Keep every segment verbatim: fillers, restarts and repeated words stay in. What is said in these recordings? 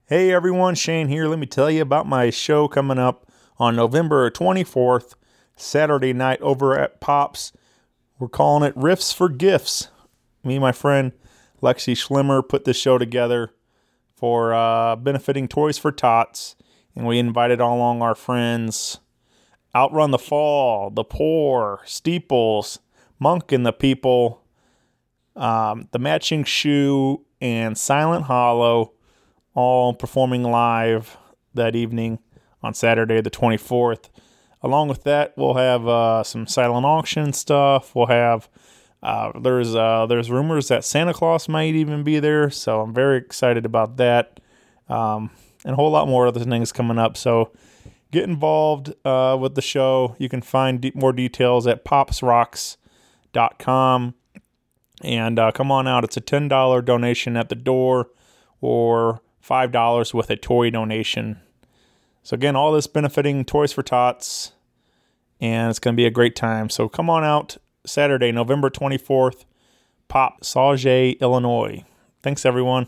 Hey everyone, Shane here. Let me tell you about my show coming up on November twenty-fourth, Saturday night over at Pops. We're calling it Riffs for Gifts. Me and my friend Lexi Schlimmer put this show together for uh, benefiting Toys for Tots, and we invited all along our friends Outrun the Fall, The Poor, Steeples, Monk and the People, um, The Matching Shoe, and Silent Hollow, all performing live that evening on Saturday the twenty-fourth. Along with that, we'll have uh, some silent auction stuff. We'll have uh, there's uh, there's rumors that Santa Claus might even be there, so I'm very excited about that, um, and a whole lot more other things coming up. So get involved uh, with the show. You can find de- more details at pops rocks dot com, and uh, come on out. It's a ten dollars donation at the door, or five dollars with a toy donation. So again, all this benefiting Toys for Tots, and it's going to be a great time. So come on out Saturday, November twenty-fourth, Pop, Sauget, Illinois. Thanks, everyone.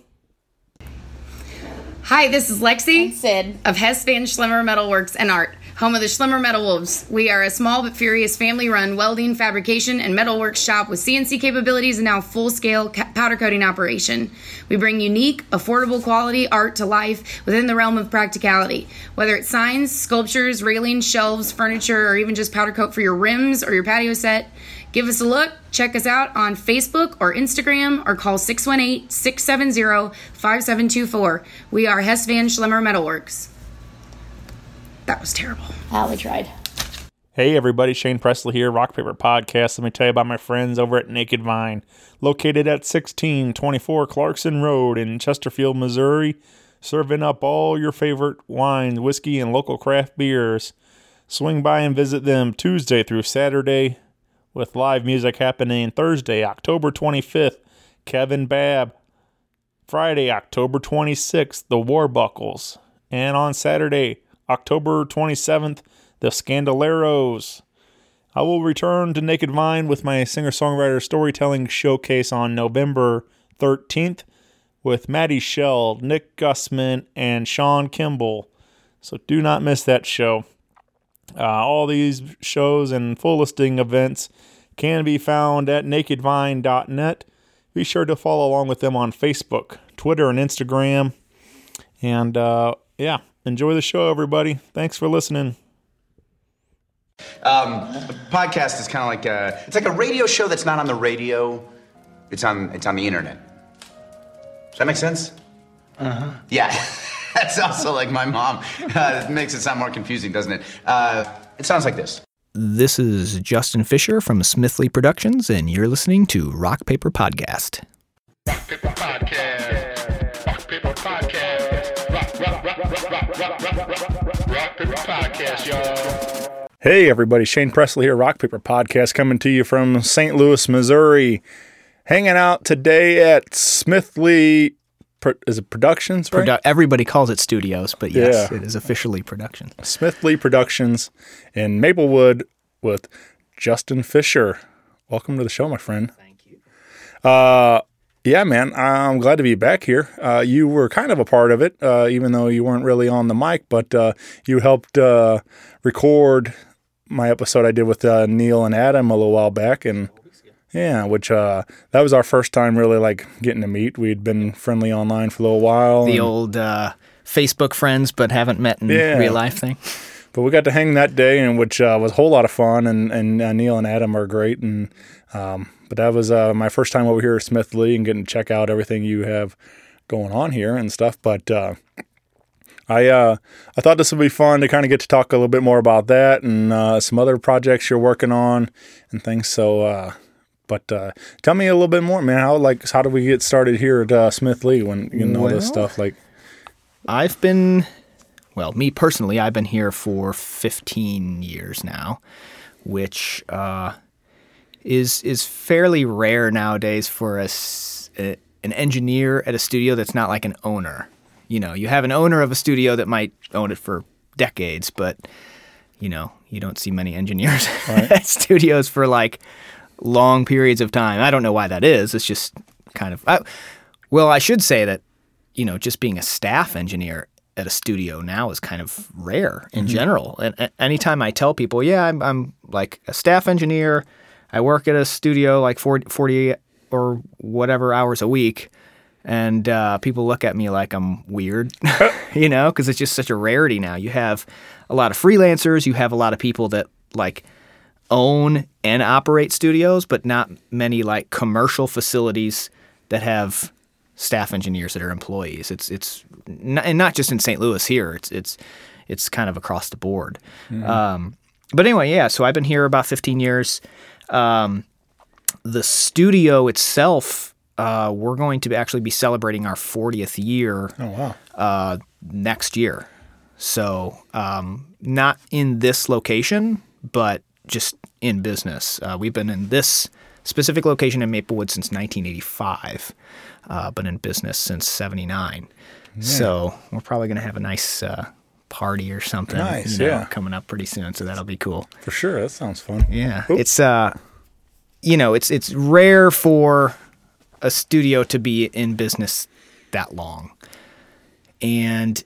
Hi, this is Lexi and Sid of Hess Van Schlimmer Metalworks and Art, home of the Schlimmer Metal Wolves. We are a small but furious family-run welding, fabrication, and metalworks shop with C N C capabilities and now full-scale ca- powder coating operation. We bring unique, affordable quality art to life within the realm of practicality. Whether it's signs, sculptures, railings, shelves, furniture, or even just powder coat for your rims or your patio set, give us a look. Check us out on Facebook or Instagram, or call six one eight, six seven zero, five seven two four. We are Hess Van Schlimmer Metalworks. That was terrible. Oh, we tried. Hey everybody, Shane Presley here, Rock Paper Podcast. Let me tell you about my friends over at Naked Vine, located at sixteen twenty-four Clarkson Road in Chesterfield, Missouri, serving up all your favorite wines, whiskey, and local craft beers. Swing by and visit them Tuesday through Saturday, with live music happening Thursday, October twenty-fifth, Kevin Babb. Friday, October twenty-sixth, the Warbuckles. And on Saturday, October twenty-seventh, the Scandaleros. I will return to Naked Vine with my singer-songwriter storytelling showcase on November thirteenth with Maddie Shell, Nick Gussman, and Sean Kimball. So do not miss that show. Uh, all these shows and full listing events can be found at naked vine dot net. Be sure to follow along with them on Facebook, Twitter, and Instagram. And uh, yeah, enjoy the show, everybody. Thanks for listening. Um, a podcast is kind of like a, it's like a radio show that's not on the radio. It's on, it's on the internet. Does that make sense? Uh-huh. Yeah. That's also like my mom. Uh, it makes it sound more confusing, doesn't it? Uh, it sounds like this. This is Justin Fisher from Smithley Productions, and you're listening to Rock Paper Podcast. Rock Paper Podcast. Rock Paper Podcast. Rock, rock, rock, rock, rock, rock, rock, rock, rock, rock Paper Podcast, y'all. Hey, everybody. Shane Presley here, Rock Paper Podcast, coming to you from Saint Louis, Missouri. Hanging out today at Smithley Is it Productions, right? Produ- everybody calls it studios, but yes, yeah. It is officially Productions. Smithley Productions in Maplewood with Justin Fisher. Welcome to the show, my friend. Thank you. Uh, yeah, man, I'm glad to be back here. Uh, you were kind of a part of it, uh, even though you weren't really on the mic, but uh, you helped uh, record my episode I did with uh, Neil and Adam a little while back, and yeah, which uh, that was our first time really like getting to meet. We'd been friendly online for a little while. The and, old uh, Facebook friends, but haven't met in yeah. real life thing. But we got to hang that day, and which uh, was a whole lot of fun. And, and uh, Neil and Adam are great. And um, but that was uh, my first time over here at Smithley and getting to check out everything you have going on here and stuff. But uh, I uh, I thought this would be fun to kind of get to talk a little bit more about that and uh, some other projects you're working on and things. So. Uh, But uh, tell me a little bit more, man. How like how did we get started here at uh, Smithley when you know well, this stuff? Like, I've been, well, me personally, I've been here for fifteen years now, which uh, is is fairly rare nowadays for a, a an engineer at a studio that's not like an owner. You know, you have an owner of a studio that might own it for decades, but you know, you don't see many engineers right. at studios for like long periods of time. I don't know why that is. It's just kind of, I, well, I should say that you know, just being a staff engineer at a studio now is kind of rare in mm-hmm. general. And, and anytime I tell people, yeah, I'm, I'm like a staff engineer, I work at a studio like forty, forty or whatever hours a week, and uh, people look at me like I'm weird, you know, because it's just such a rarity now. You have a lot of freelancers, you have a lot of people that like own and operate studios, but not many like commercial facilities that have staff engineers that are employees. It's it's not, and not just in Saint Louis here. It's it's it's kind of across the board. Mm-hmm. Um, but anyway, yeah. So I've been here about fifteen years. Um, the studio itself, uh, we're going to actually be celebrating our fortieth year. Oh wow! Uh, next year. So um, not in this location, but just in business. Uh, we've been in this specific location in Maplewood since nineteen eighty-five, uh, but in business since seventy-nine. Yeah. So we're probably going to have a nice uh, party or something nice, you know, yeah. coming up pretty soon. So that'll be cool. For sure. That sounds fun. Yeah. Oop. It's, uh, you know, it's it's rare for a studio to be in business that long. And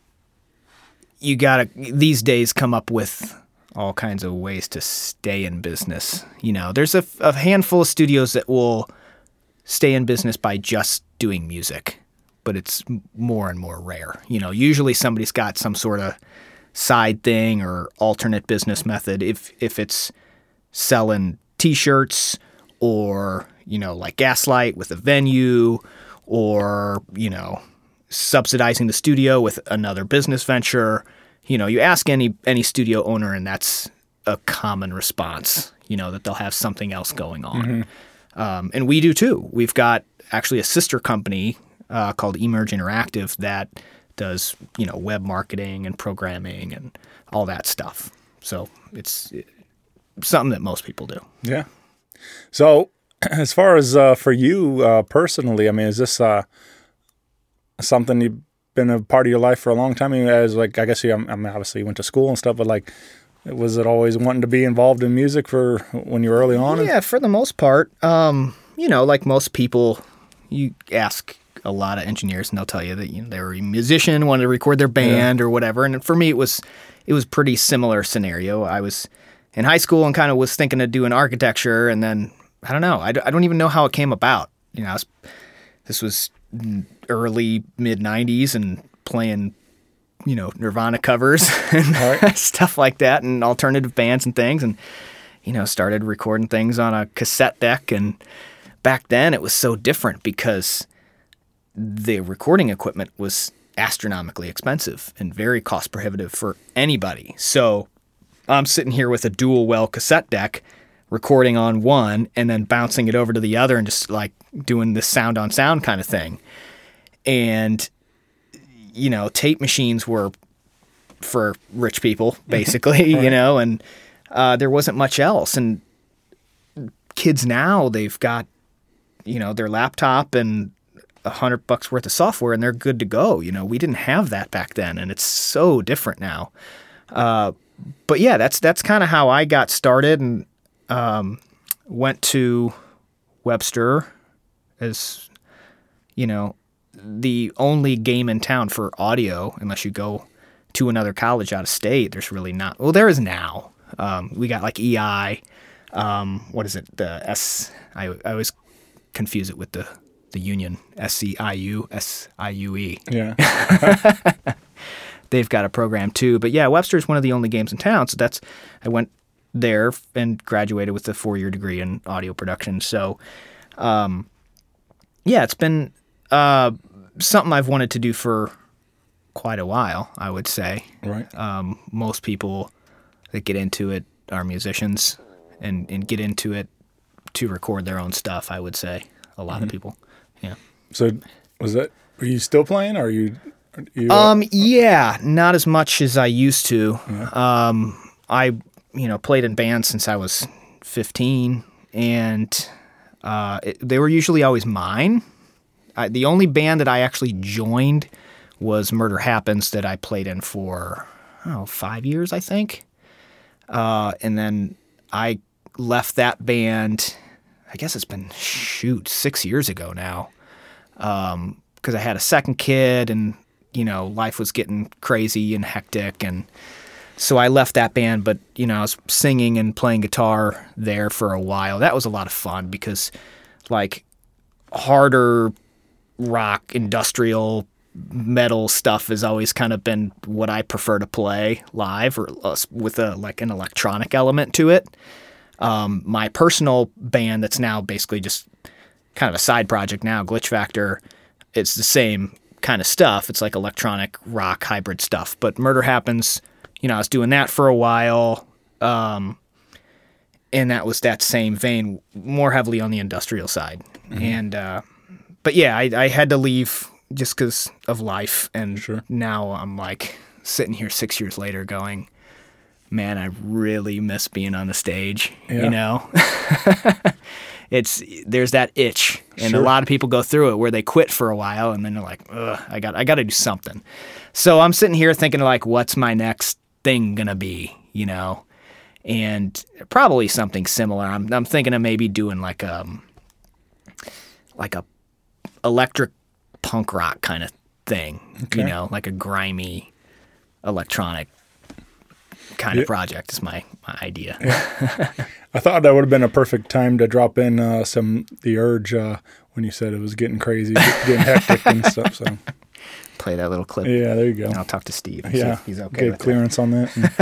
you got to, these days, come up with all kinds of ways to stay in business. You know, there's a, a handful of studios that will stay in business by just doing music, but it's more and more rare. You know, usually somebody's got some sort of side thing or alternate business method. If if it's selling T-shirts or, you know, like Gaslight with a venue, or, you know, subsidizing the studio with another business venture. You know, you ask any any studio owner, and that's a common response, you know, that they'll have something else going on. Mm-hmm. Um, and we do too. We've got actually a sister company uh, called Emerge Interactive that does, you know, web marketing and programming and all that stuff. So it's something that most people do. Yeah. So as far as uh, for you uh, personally, I mean, is this uh, something you've been a part of your life for a long time? I mean, as like, I guess you, I mean, obviously you went to school and stuff, but like, was it always wanting to be involved in music for when you were early on? Yeah, for the most part. Um, you know, like most people, you ask a lot of engineers and they'll tell you that, you know, they were a musician, wanted to record their band yeah. or whatever. And for me, it was, it was pretty similar scenario. I was in high school and kind of was thinking of doing architecture, and then I don't know, I, I don't even know how it came about. You know, I was, this was early mid nineties and playing, you know, Nirvana covers and right. stuff like that, and alternative bands and things, and, you know, started recording things on a cassette deck. And back then it was so different because the recording equipment was astronomically expensive and very cost prohibitive for anybody. So I'm sitting here with a dual well cassette deck, recording on one and then bouncing it over to the other and just like doing this sound on sound kind of thing. And, you know, tape machines were for rich people, basically, right. you know, and uh, there wasn't much else. And kids now, they've got, you know, their laptop and a hundred bucks worth of software and they're good to go. You know, we didn't have that back then, and it's so different now. Uh, but yeah, that's, that's kind of how I got started, and um, went to Webster as, you know, the only game in town for audio, unless you go to another college out of state. There's really not. Well, there is now. Um, we got like E I. Um, what is it? The S. I, I always confuse it with the, the union. S C I U, S I U E. Yeah. They've got a program too. But yeah, Webster's one of the only games in town. So that's, I went there and graduated with a four-year degree in audio production. So, um, yeah, it's been uh, something I've wanted to do for quite a while, I would say. Right. Um, most people that get into it are musicians and, and get into it to record their own stuff, I would say. A lot mm-hmm. of people. Yeah. So was that, are you still playing? Or are you, are you uh... Um, yeah, not as much as I used to. Yeah. Um, I, you know, played in bands since I was fifteen, and uh, it, they were usually always mine. I, the only band that I actually joined was Murder Happens, that I played in for, I don't know, five years, I think. Uh, and then I left that band, I guess it's been, shoot, six years ago now, because because I had a second kid and, you know, life was getting crazy and hectic. And so I left that band, but, you know, I was singing and playing guitar there for a while. That was a lot of fun because, like, harder rock, industrial metal stuff has always kind of been what I prefer to play live, or uh, with a like an electronic element to it. Um, my personal band that's now basically just kind of a side project now, Glitch Factor, it's the same kind of stuff. It's like electronic rock hybrid stuff. But Murder Happens, you know, I was doing that for a while, um, and that was that same vein, more heavily on the industrial side. Mm-hmm. And uh, but yeah, I, I had to leave just because of life, and Sure. now I'm like sitting here six years later going, man, I really miss being on the stage, Yeah. you know? It's there's that itch, and Sure. a lot of people go through it where they quit for a while, and then they're like, ugh, I got I got to do something. So I'm sitting here thinking, like, what's my next thing gonna be, you know? And probably something similar. I'm I'm thinking of maybe doing like um like a electric punk rock kind of thing, Okay. you know, like a grimy electronic kind Yeah. of project is my, my idea. I thought that would have been a perfect time to drop in uh, some The Urge uh, when you said it was getting crazy, get- getting hectic and stuff. So Play that little clip. yeah, there you go. And I'll talk to Steve and see Yeah, if he's okay get with clearance on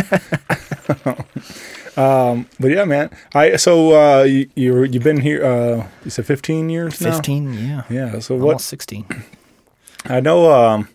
that. um, but yeah, man. I so uh, you, you you've been here. Uh, you said fifteen years that. now. fifteen, yeah. Yeah. So Almost what? sixteen. I know. Um,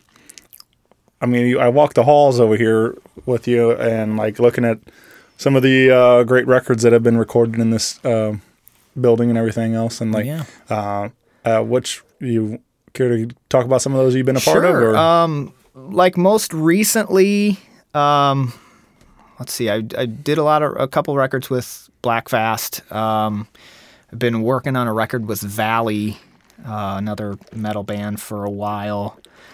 I mean, you- I walked the halls over here with you, and like looking at some of the uh, great records that have been recorded in this uh, building and everything else, and like, Yeah. uh, uh, which you care to talk about some of those you've been a part of? Sure. Or? Um, like most recently, um, let's see, I, I did a lot of, a couple records with Black Fast. Um, I've been working on a record with Valley, uh, another metal band, for a while.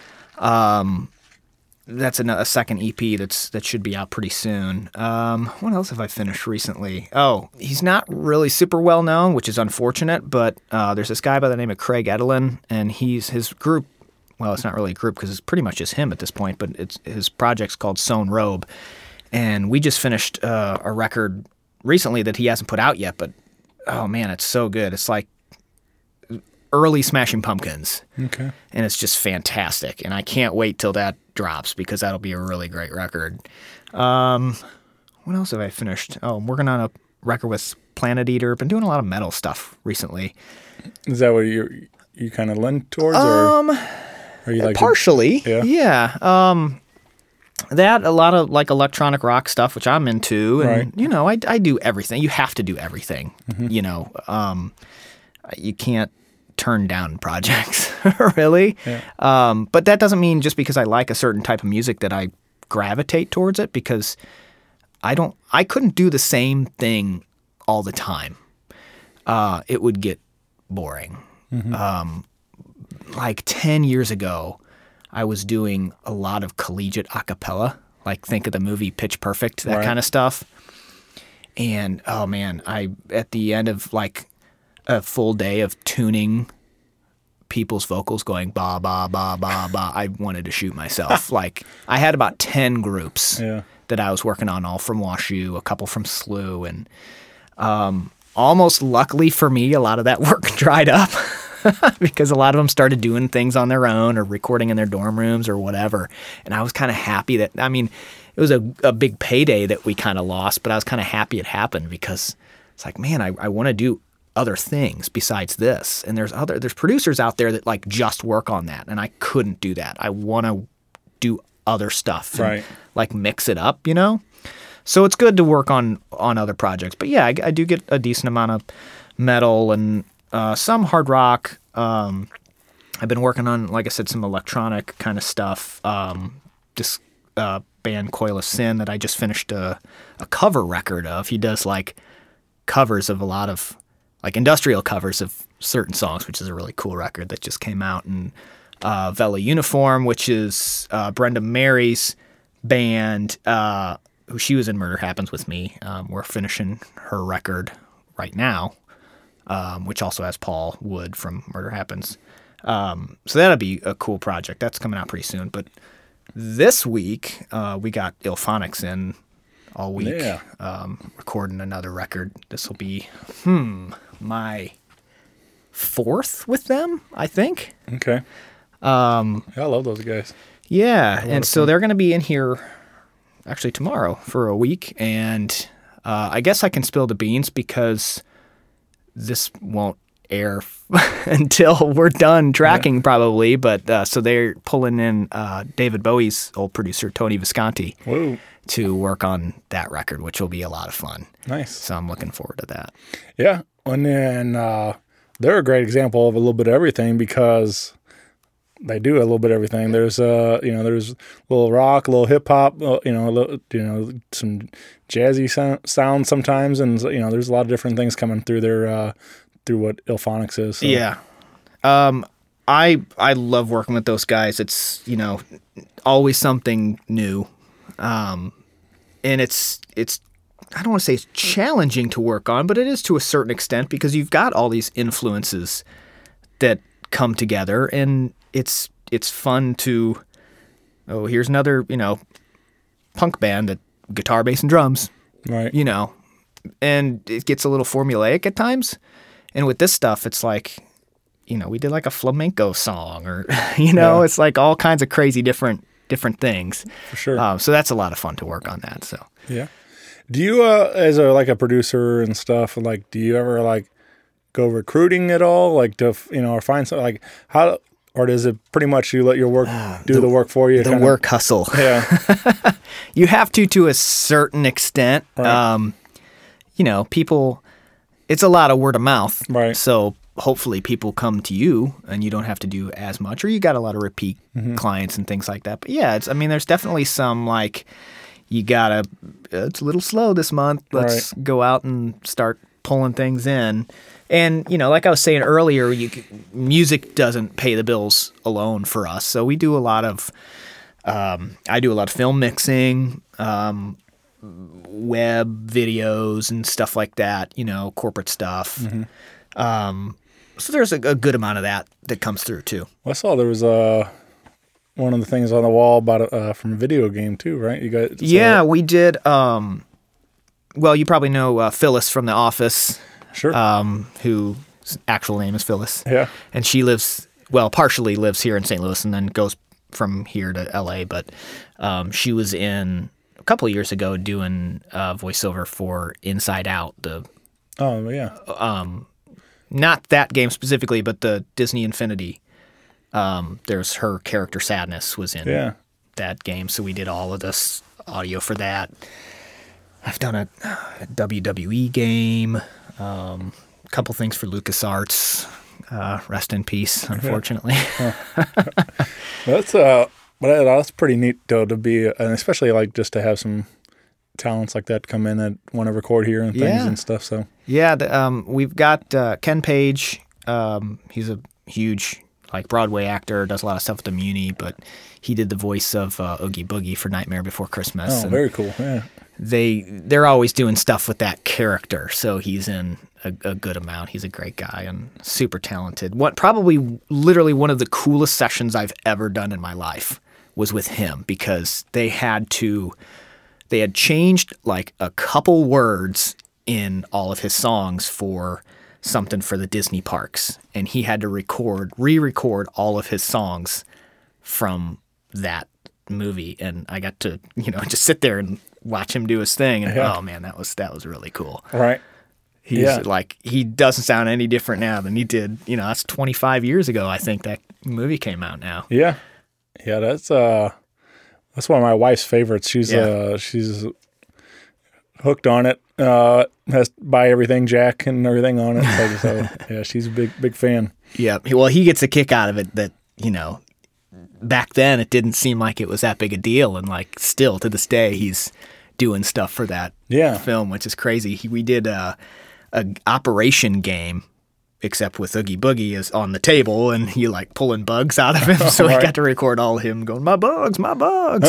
Um, that's a, a second E P that's that should be out pretty soon. Um, what else have I finished recently? Oh, he's not really super well known, which is unfortunate. But uh, there's this guy by the name of Craig Edelin, and he's his group. Well, it's not really a group because it's pretty much just him at this point. But it's his project's called Sewn Robe, and we just finished uh, a record recently that he hasn't put out yet. But oh man, it's so good. It's like early Smashing Pumpkins. Okay. And it's just fantastic. And I can't wait till that drops because that'll be a really great record. Um, what else have I finished? Oh, I'm working on a record with Planet Eater. Been doing a lot of metal stuff recently. Is that what you you kind of lend towards, Um, or are you like partially. Yeah. Yeah. Um, that, a lot of like electronic rock stuff, which I'm into. And, Right. you know, I, I do everything. You have to do everything, Mm-hmm. you know. Um, you can't turn down projects, really. Yeah. Um, but that doesn't mean just because I like a certain type of music that I gravitate towards it, because I don't, I couldn't do the same thing all the time. Uh, it would get boring. Um, like ten years ago, I was doing a lot of collegiate a cappella, like think of the movie Pitch Perfect, that Right. kind of stuff. And oh man, I, at the end of like a full day of tuning people's vocals going ba ba ba ba ba, I wanted to shoot myself. Like I had about ten groups Yeah. that I was working on, all from WashU, a couple from S L U, and um, almost luckily for me, a lot of that work dried up because a lot of them started doing things on their own or recording in their dorm rooms or whatever. And I was kind of happy that, I mean, it was a, a big payday that we kind of lost, but I was kind of happy it happened because it's like, man, I, I want to do other things besides this. And there's other, there's producers out there that like just work on that. And I couldn't do that. I want to do other stuff and Right. like mix it up, you know? So it's good to work on, on other projects. But yeah, I, I do get a decent amount of metal and uh, some hard rock. Um, I've been working on, like I said, some electronic kind of stuff. Um, this uh, band Coil of Sin that I just finished a, a cover record of. He does like covers of a lot of like industrial covers of certain songs, which is a really cool record that just came out. And uh, Vela Uniform, which is uh, Brenda Mary's band, uh, who she was in Murder Happens with me. Um, we're finishing her record right now, um, which also has Paul Wood from Murder Happens. Um, so that'll be a cool project. That's coming out pretty soon. But this week, uh, we got Ilphonics in all week, Yeah. um, recording another record. This will be, hmm, my fourth with them, I think. Okay. Um, yeah, I love those guys. Yeah, and so they're going to be in here actually tomorrow for a week, and uh, I guess I can spill the beans because this won't air until we're done tracking, yeah. probably. But uh, so they're pulling in uh, David Bowie's old producer Tony Visconti Whoa. to work on that record, which will be a lot of fun. Nice. So I'm looking forward to that. Yeah, and then uh, they're a great example of a little bit of everything because they do a little bit of everything. There's uh, you know, there's a little rock, a little hip hop, uh, you know, a little, you know, some jazzy sound, sound sometimes, and you know, there's a lot of different things coming through their uh, through what Ilphonics is. So. Yeah, um, I I love working with those guys. It's you know, always something new, um, and it's it's I don't want to say it's challenging to work on, but it is to a certain extent because you've got all these influences that come together and. It's it's fun to, oh, here's another, you know, punk band that guitar, bass, and drums. Right. You know, and it gets a little formulaic at times. And with this stuff, it's like, you know, we did like a flamenco song or, you know, yeah. It's like all kinds of crazy different different things. For sure. Um, so that's a lot of fun to work on that. So yeah. Do you, uh, as a like a producer and stuff, like, do you ever like go recruiting at all, like to, you know, or find something like how? Or does it pretty much you let your work do the, the work for you? The kinda? work hustle. Yeah. You have to to a certain extent. Right. Um, you know, people, it's a lot of word of mouth. Right. So hopefully people come to you and you don't have to do as much, or you got a lot of repeat mm-hmm. clients and things like that. But yeah, it's, I mean, there's definitely some like, you got to, it's a little slow this month. Let's right. go out and start pulling things in. And, you know, like I was saying earlier, you, music doesn't pay the bills alone for us. So we do a lot of, um, I do a lot of film mixing, um, web videos and stuff like that, you know, corporate stuff. Mm-hmm. Um, so there's a, a good amount of that that comes through too. Well, I saw there was uh, one of the things on the wall about uh, from a video game too, right? You guys? Yeah, we did. Um, well, you probably know uh, Phyllis from The Office. Sure. Um, whose actual name is Phyllis. Yeah. And she lives, well, partially lives here in Saint Louis and then goes from here to L A. But um, she was in, a couple of years ago, doing uh, voiceover for Inside Out. The Oh, yeah. Um, not that game specifically, but the Disney Infinity. Um, there's her character Sadness was in yeah. that game. So we did all of this audio for that. I've done a, a W W E game. Um, a couple things for LucasArts. Uh, rest in peace, unfortunately. that's uh, but that's pretty neat though to be, and especially like just to have some talents like that come in that want to record here and things yeah. and stuff. So yeah, the, um, we've got uh, Ken Page. Um, he's a huge like Broadway actor. Does a lot of stuff with the Muni, but he did the voice of uh, Oogie Boogie for Nightmare Before Christmas. Oh, and very cool. Yeah. They they're always doing stuff with that character, so he's in a, a good amount. He's a great guy and super talented. What probably literally one of the coolest sessions I've ever done in my life was with him because they had to they had changed like a couple words in all of his songs for something for the Disney parks, and he had to record re-record all of his songs from that movie, and I got to you know just sit there and watch him do his thing, and yeah. oh man, that was that was really cool. Right. He's yeah. like he doesn't sound any different now than he did. You know, that's twenty-five years ago. I think that movie came out now. Yeah, yeah. That's uh, that's one of my wife's favorites. She's Yeah. uh, she's hooked on it. Uh, has to buy everything Jack and everything on it. So, so yeah, she's a big big fan. Yeah. Well, he gets a kick out of it that you know. Back then, it didn't seem like it was that big a deal, and like still to this day, he's doing stuff for that yeah. film, which is crazy. He, we did a, a Operation game, except with Oogie Boogie is on the table, and you like pulling bugs out of him. So right. we got to record all of him going, "My bugs, my bugs."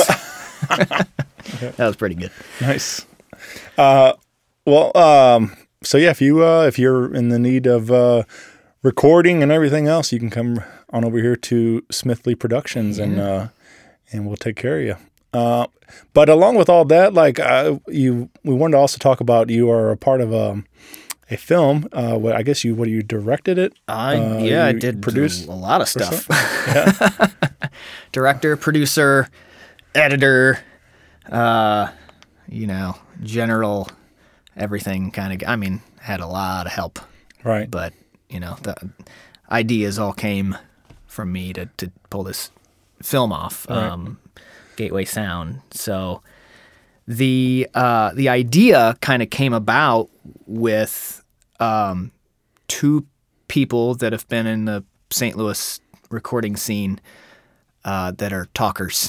That was pretty good. Nice. Uh, well, um, so yeah, if you uh, if you're in the need of uh, recording and everything else, you can come on over here to Smithley Productions, and uh, and we'll take care of you. Uh, but along with all that, like uh, you, we wanted to also talk about you are a part of a, a film. Uh, what I guess you what you directed it. I uh, yeah, I you did produce a lot of stuff. Yeah. Director, producer, editor, uh, you know, general, everything kind of. I mean, had a lot of help. Right. But you know, the ideas all came from me to to pull this film off. Right. Um, Gateway Sound. So the uh, the idea kind of came about with um, two people that have been in the Saint Louis recording scene uh, that are talkers.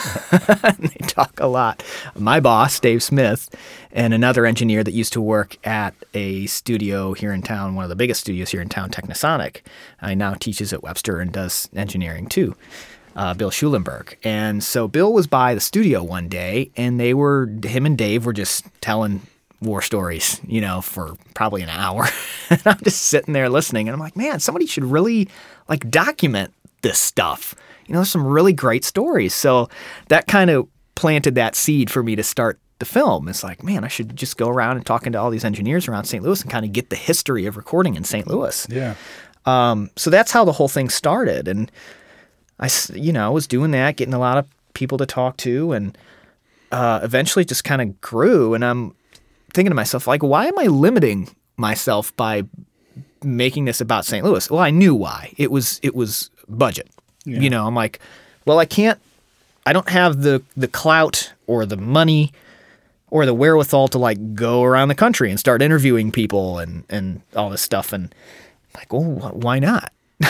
They talk a lot. My boss, Dave Smith, and another engineer that used to work at a studio here in town, one of the biggest studios here in town, Technosonic. Uh, he now teaches at Webster and does engineering too. Uh, Bill Schulenberg. And so Bill was by the studio one day, and they were, him and Dave were just telling war stories, you know, for probably an hour. And I'm just sitting there listening, and I'm like, man, somebody should really like document this stuff. You know, there's some really great stories. So that kind of planted that seed for me to start the film. It's like, man, I should just go around and talking to all these engineers around Saint Louis and kind of get the history of recording in Saint Louis. Yeah. Um, so that's how the whole thing started. And I, you know, was doing that, getting a lot of people to talk to, and uh, eventually just kind of grew. And I'm thinking to myself, like, why am I limiting myself by making this about Saint Louis? Well, I knew why. It was it was budget. Yeah. You know, I'm like, well, I can't, I don't have the the clout or the money or the wherewithal to like go around the country and start interviewing people and and all this stuff. And I'm like, well, why not?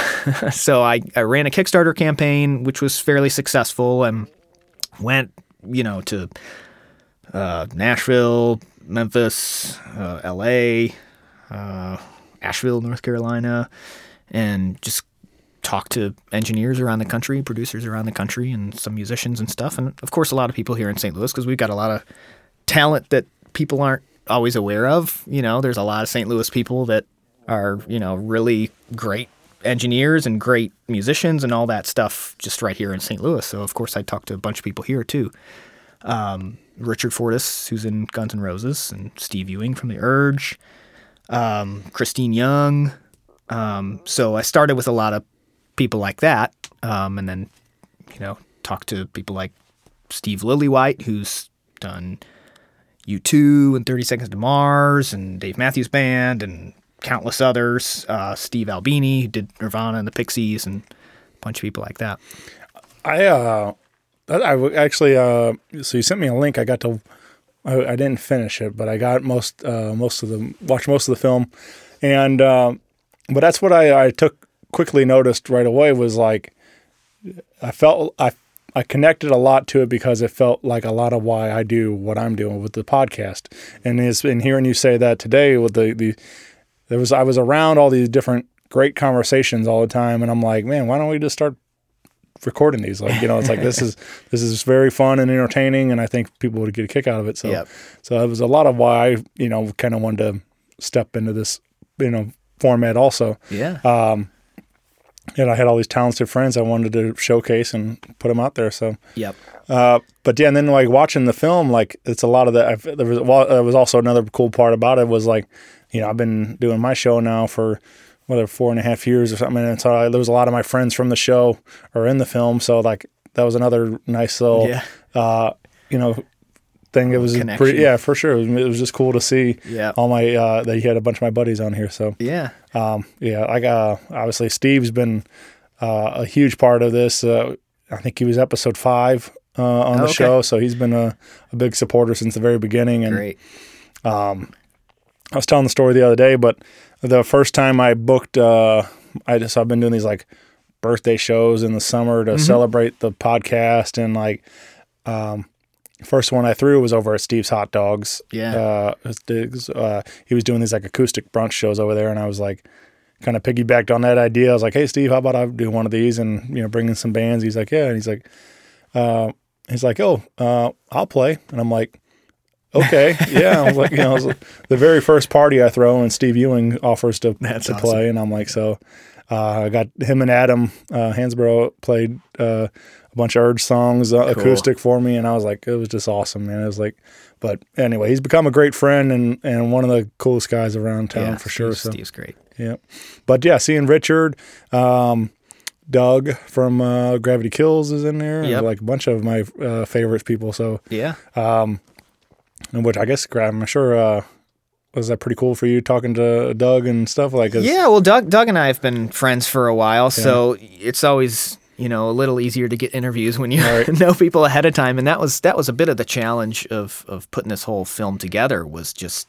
So I, I ran a Kickstarter campaign, which was fairly successful, and went, you know, to uh, Nashville, Memphis, uh, L A, uh, Asheville, North Carolina, and just talked to engineers around the country, producers around the country, and some musicians and stuff. And of course, a lot of people here in Saint Louis, because we've got a lot of talent that people aren't always aware of. You know, there's a lot of Saint Louis people that are, you know, really great engineers and great musicians and all that stuff just right here in Saint Louis. So of course I talked to a bunch of people here too. Um, Richard Fortus, who's in Guns N' Roses, and Steve Ewing from The Urge, um, Christine Young. Um, so I started with a lot of people like that. Um, and then, you know, talked to people like Steve Lillywhite, who's done U two and thirty Seconds to Mars and Dave Matthews Band and countless others. Uh, Steve Albini, who did Nirvana and the Pixies, and a bunch of people like that. I uh, I w- actually uh, so you sent me a link. I got to, I, I didn't finish it, but I got most uh, most of the watched most of the film, and uh, but that's what I, I took quickly noticed right away was like I felt I I connected a lot to it because it felt like a lot of why I do what I'm doing with the podcast, and is in hearing you say that today with the the. There was I was around all these different great conversations all the time, and I'm like, man, why don't we just start recording these? Like, you know, it's like this is this is very fun and entertaining, and I think people would get a kick out of it. So, Yep. so it was a lot of why I, you know, kind of wanted to step into this, you know, format also. Yeah. Um, and I had all these talented friends I wanted to showcase and put them out there. So, Yep. uh, but yeah, and then like watching the film, like it's a lot of that. I've, there was well, there was also another cool part about it was like, you know, I've been doing my show now for whether four and a half years or something, and so I, there was a lot of my friends from the show are in the film. So like that was another nice little, Yeah. uh, you know, thing. It was Connection. pretty, yeah, for sure. It was, it was just cool to see Yeah. all my uh, that he had a bunch of my buddies on here. So Yeah. um, yeah, like uh, obviously Steve's been uh, a huge part of this. Uh, I think he was episode five uh, on the Okay. show, so he's been a, a big supporter since the very beginning. And Great. I was telling the story the other day, but the first time I booked, uh, I just I've been doing these like birthday shows in the summer to celebrate the podcast, and like um, first one I threw was over at Steve's Hot Dogs. Yeah. uh, it was, uh, he was doing these like acoustic brunch shows over there, and I was like, kind of piggybacked on that idea. I was like, hey Steve, how about I do one of these and you know bring in some bands? He's like, yeah, and he's like, uh, he's like, oh, uh, I'll play, and I'm like. Okay, yeah. I was like, you know, it was the very first party I throw, and Steve Ewing offers to That's to awesome. play, and I'm like, so, Uh, I got him and Adam uh, Hansborough played uh, a bunch of Urge songs, uh, Cool. acoustic for me, and I was like, it was just awesome, man. It was like, but anyway, he's become a great friend and, and one of the coolest guys around town Yeah, for sure. Steve- So Steve's great. yeah, but yeah, seeing Richard, um, Doug from uh, Gravity Kills is in there, Yep. like a bunch of my uh, favorites people. So, Yeah. and which I guess I'm sure uh, was that pretty cool for you talking to Doug and stuff like. 'cause- Yeah, well, Doug, Doug and I have been friends for a while, so it's always, you know, a little easier to get interviews when you Right. know people ahead of time. And that was that was a bit of the challenge of of putting this whole film together, was just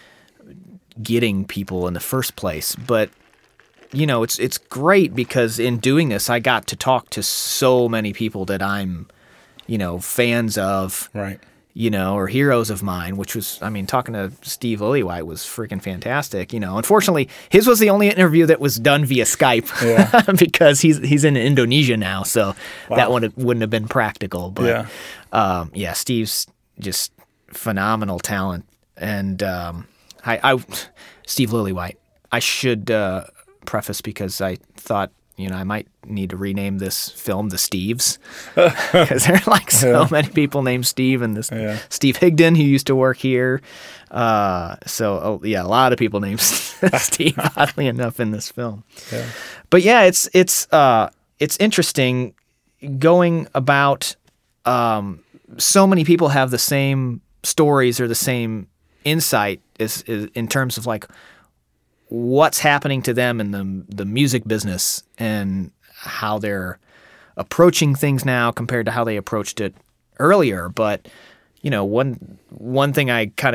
getting people in the first place. But you know, it's it's great because in doing this, I got to talk to so many people that I'm, you know, fans of. Right. You know, or heroes of mine, which was, I mean, talking to Steve Lillywhite was freaking fantastic. You know, unfortunately, his was the only interview that was done via Skype Yeah. because he's he's in Indonesia now, so that one wouldn't have been practical. But Yeah. um, yeah, Steve's just phenomenal talent, and um, I, I, Steve Lillywhite. I should uh, preface because I thought, you know, I might need to rename this film The Steves because there are like so Yeah. many people named Steve, and this Yeah. Steve Higdon, who used to work here. Uh, so, oh, yeah, a lot of people named Steve, oddly enough, in this film. Yeah. But yeah, it's it's uh, it's interesting going about. Um, so many people have the same stories or the same insight is, is in terms of like what's happening to them in the the music business and how they're approaching things now compared to how they approached it earlier. But you know, one one thing I kind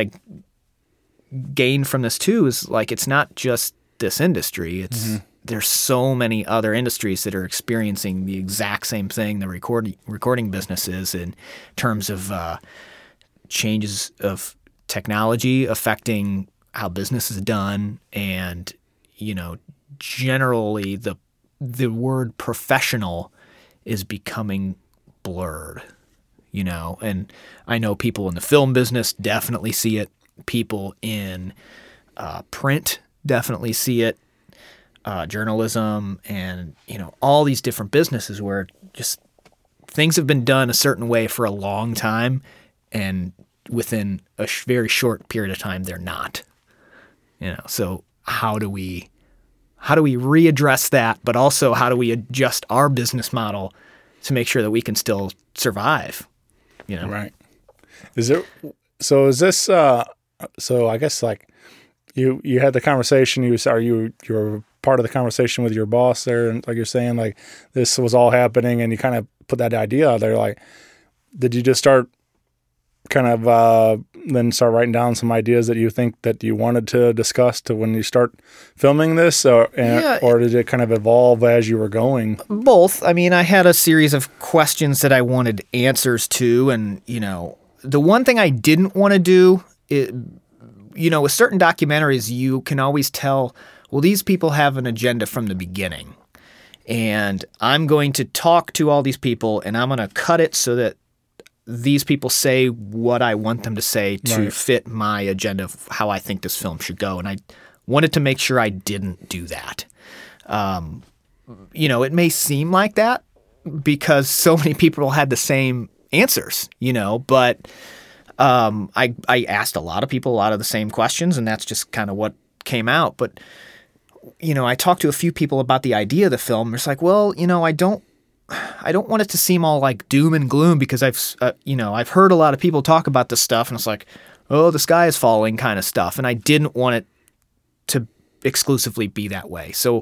of gained from this too is like it's not just this industry. It's Mm-hmm. there's so many other industries that are experiencing the exact same thing the recording recording business is in terms of uh, changes of technology affecting how business is done, and you know, generally the the word professional is becoming blurred, you know, and I know people in the film business definitely see it. People in uh, print definitely see it. Uh, journalism and, you know, all these different businesses where just things have been done a certain way for a long time, and within a sh- very short period of time, they're not. You know, so how do we how do we readdress that, but also how do we adjust our business model to make sure that we can still survive? You know, Right. Is it so? Is this uh? So I guess like you you had the conversation. You are you you're part of the conversation with your boss there, and like you're saying, like this was all happening, and you kind of put that idea out there. Like, did you just start kind of uh, then start writing down some ideas that you think that you wanted to discuss to when you start filming this, or and, Yeah. or did it kind of evolve as you were going? both. I mean, I had a series of questions that I wanted answers to, and you know, the one thing I didn't want to do, it, you know, with certain documentaries, you can always tell, well, these people have an agenda from the beginning, and I'm going to talk to all these people, and I'm going to cut it so that these people say what I want them to say to Right. fit my agenda of how I think this film should go, and I wanted to make sure I didn't do that. Um, you know, it may seem like that because so many people had the same answers, you know, but um, I, I asked a lot of people a lot of the same questions, and that's just kind of what came out. But, you know, I talked to a few people about the idea of the film. It's like, well, you know, I don't, I don't want it to seem all like doom and gloom because I've, uh, you know, I've heard a lot of people talk about this stuff, and it's like, oh, the sky is falling kind of stuff. And I didn't want it to exclusively be that way. So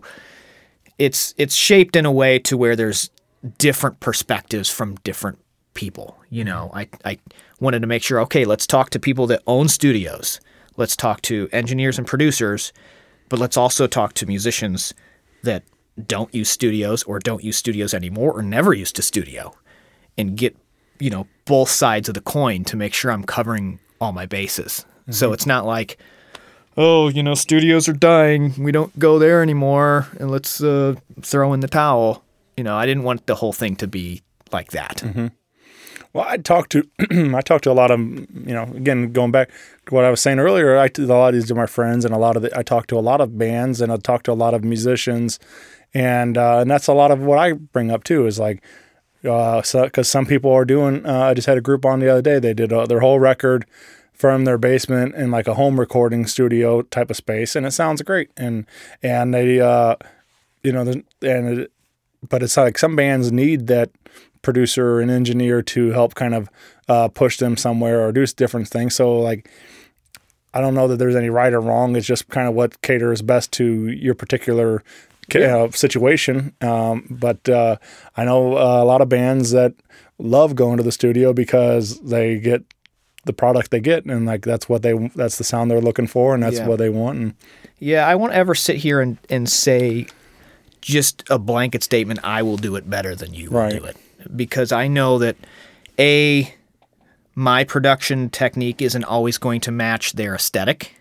it's it's shaped in a way to where there's different perspectives from different people. You know, I, I wanted to make sure, okay, let's talk to people that own studios. Let's talk to engineers and producers, but let's also talk to musicians that don't use studios or don't use studios anymore or never used a studio, and get, you know, both sides of the coin to make sure I'm covering all my bases. Mm-hmm. So it's not like, oh, you know, studios are dying, we don't go there anymore, and let's uh, throw in the towel. You know, I didn't want the whole thing to be like that. Mm-hmm. Well, I talked to I talked to a lot of, you know, again, going back to what I was saying earlier, I a lot of these are my friends, and a lot of the, I talked to a lot of bands, and I talked to a lot of musicians, And uh, and that's a lot of what I bring up too is like, uh, so because some people are doing. Uh, I just had a group on the other day. They did uh, their whole record from their basement in like a home recording studio type of space, and it sounds great. And and they, uh, you know, and it, but it's like some bands need that producer and engineer to help kind of uh, push them somewhere or do different things. So like, I don't know that there's any right or wrong. It's just kind of what caters best to your particular uh, situation. Um, but uh, I know uh, a lot of bands that love going to the studio because they get the product they get, and like that's what they that's the sound they're looking for, and that's Yeah. what they want. And Yeah, I won't ever sit here and, and say just a blanket statement, I will do it better than you will Right. do it. Because I know that, A, my production technique isn't always going to match their aesthetic.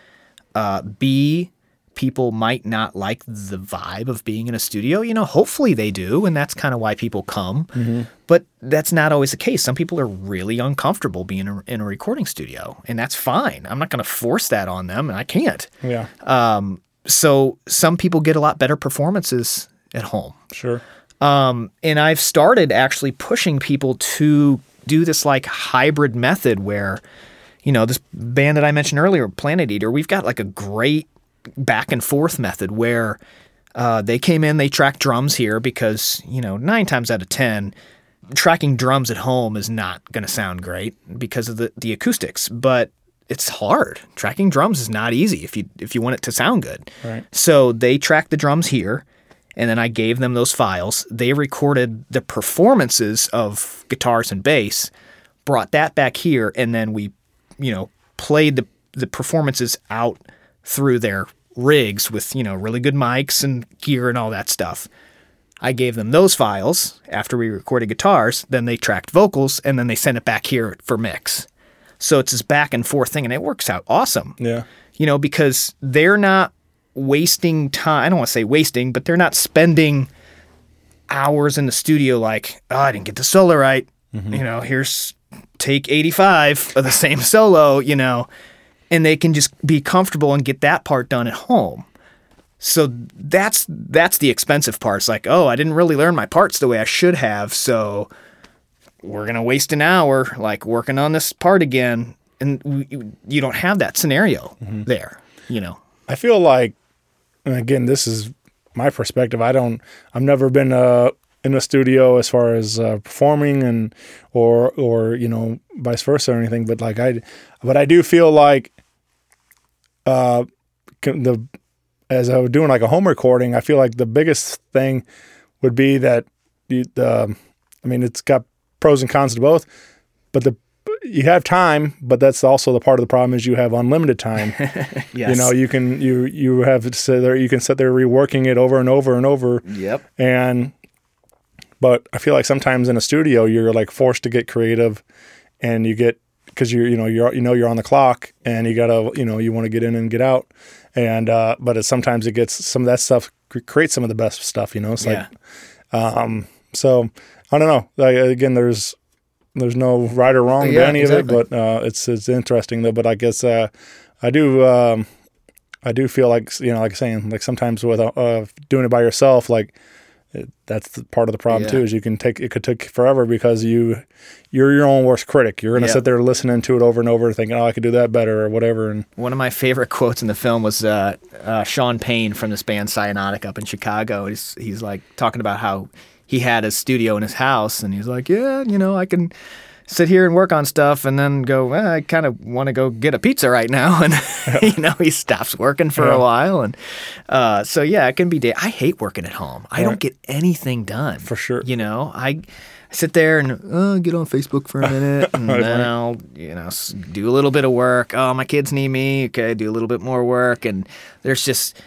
Uh, B, people might not like the vibe of being in a studio. You know, hopefully they do, and that's kind of why people come. Mm-hmm. But that's not always the case. Some people are really uncomfortable being in a, in a recording studio, and that's fine. I'm not going to force that on them, and I can't. yeah, Um, so some people get a lot better performances at home. sure. Um, and I've started actually pushing people to do this like hybrid method where, you know, this band that I mentioned earlier, Planet Eater, we've got like a great back and forth method where uh, they came in, they tracked drums here because, you know, nine times out of ten, tracking drums at home is not going to sound great because of the, the acoustics, but it's hard. Tracking drums is not easy if you if you want it to sound good. Right. So they tracked the drums here, and then I gave them those files. They recorded the performances of guitars and bass, brought that back here, and then we, you know, played the the performances out through their rigs with, you know, really good mics and gear and all that stuff. I gave them those files after we recorded guitars, then they tracked vocals, and then they sent it back here for mix. So it's this back and forth thing, and it works out awesome. Yeah, You know, because they're not wasting time. I don't want to say wasting, but they're not spending hours in the studio like, oh, I didn't get the solo right. You know, here's take eighty-five of the same solo, you know, and they can just be comfortable and get that part done at home. So that's that's the expensive part. It's like, oh, I didn't really learn my parts the way I should have, so we're gonna waste an hour like working on this part again, and we, you don't have that scenario there, you know. I feel like, and again, this is my perspective. I don't. I've never been uh, in a studio as far as uh, performing and or or you know vice versa or anything. But like I, but I do feel like uh, the as I was doing like a home recording, I feel like the biggest thing would be that you, the. I mean, it's got pros and cons to both, but the you have time, but that's also the part of the problem is you have unlimited time. Yes. You know, you can you you have to sit there. You can sit there reworking it over and over and over. Yep. And but I feel like sometimes in a studio you're like forced to get creative, and you get because you you know you're you know you're on the clock and you gotta you know you want to get in and get out, and uh, but it, sometimes it gets some of that stuff cr- creates some of the best stuff. You know, it's Yeah. like um. So I don't know. Like, again, there's. There's no right or wrong Yeah, to any exactly. of it, but uh, it's it's interesting though. But I guess uh, I do um, I do feel like you know, like I'm saying, like sometimes with uh, doing it by yourself, like it, that's the part of the problem Yeah. too. Is you can take it could take forever because you you're your own worst critic. You're gonna Yeah. sit there listening to it over and over, thinking, oh, I could do that better or whatever. And One of my favorite quotes in the film was uh, uh, Sean Payne from this band Cyanotic up in Chicago. He's he's like talking about how he had his studio in his house, and he's like, yeah, you know, I can sit here and work on stuff and then go, well, I kind of want to go get a pizza right now. And, you know, he stops working for Yeah. a while. And uh, so, yeah, it can be day. I hate working at home. I Right. don't get anything done. For sure. You know, I sit there and uh, get on Facebook for a minute, and Right, then right. I'll, you know, s- do a little bit of work. Oh, my kids need me. Okay, do a little bit more work. And there's just,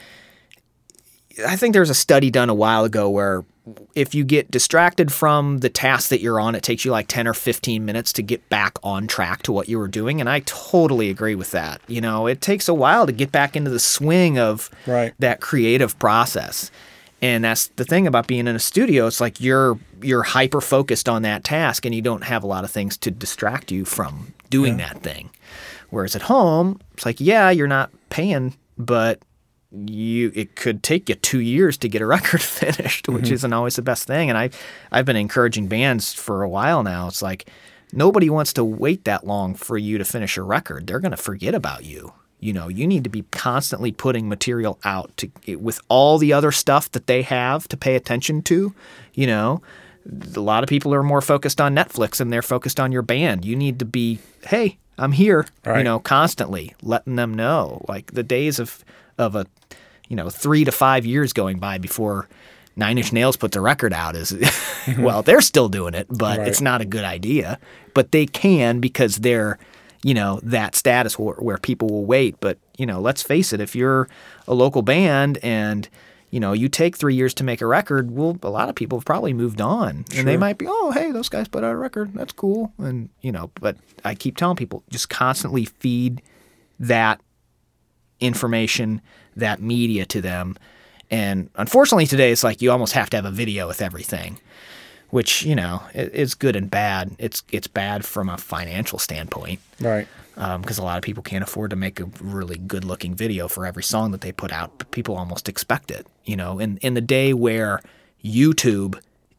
I think there was a study done a while ago where if you get distracted from the task that you're on, it takes you like ten or fifteen minutes to get back on track to what you were doing. And I totally agree with that. You know, it takes a while to get back into the swing of Right. that creative process. And that's the thing about being in a studio. It's like you're you're hyper focused on that task, and you don't have a lot of things to distract you from doing that thing. Whereas at home, it's like, yeah, you're not paying, but you it could take you two years to get a record finished, which mm-hmm. isn't always the best thing. And I I've been encouraging bands for a while now. It's like nobody wants to wait that long for you to finish a record. They're going to forget about you. You know, you need to be constantly putting material out to with all the other stuff that they have to pay attention to. You know, a lot of people are more focused on Netflix and they're focused on your band. You need to be, hey, I'm here, right. you know, constantly letting them know. Like the days of of a, you know, three to five years going by before Nine Inch Nails puts a record out is, well, they're still doing it, but right. it's not a good idea. But they can because they're, you know, that status where, where people will wait. But, you know, let's face it, if you're a local band and, you know, you take three years to make a record, well, a lot of people have probably moved on. Sure. And they might be, oh, hey, those guys put out a record. That's cool. And, you know, but I keep telling people, just constantly feed that information, that media to them. And unfortunately today, it's like you almost have to have a video with everything, which, you know, is good and bad. It's it's bad from a financial standpoint. Right. Because um, a lot of people can't afford to make a really good-looking video for every song that they put out, but people almost expect it. You know, in, in the day where YouTube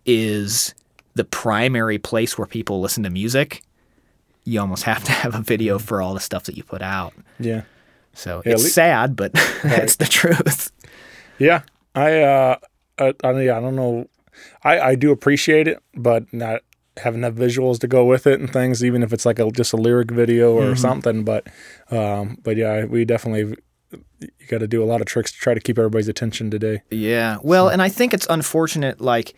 is the primary place where people listen to music, you almost have to have a video for all the stuff that you put out. Yeah. So yeah, it's le- sad, but right. it's the truth. Yeah. I, uh, I, I, yeah, I don't know. I, I do appreciate it, but not having enough visuals to go with it and things, even if it's like a, just a lyric video or mm-hmm. something. But, um, but yeah, we definitely, you got to do a lot of tricks to try to keep everybody's attention today. Yeah. Well, so. And I think it's unfortunate, like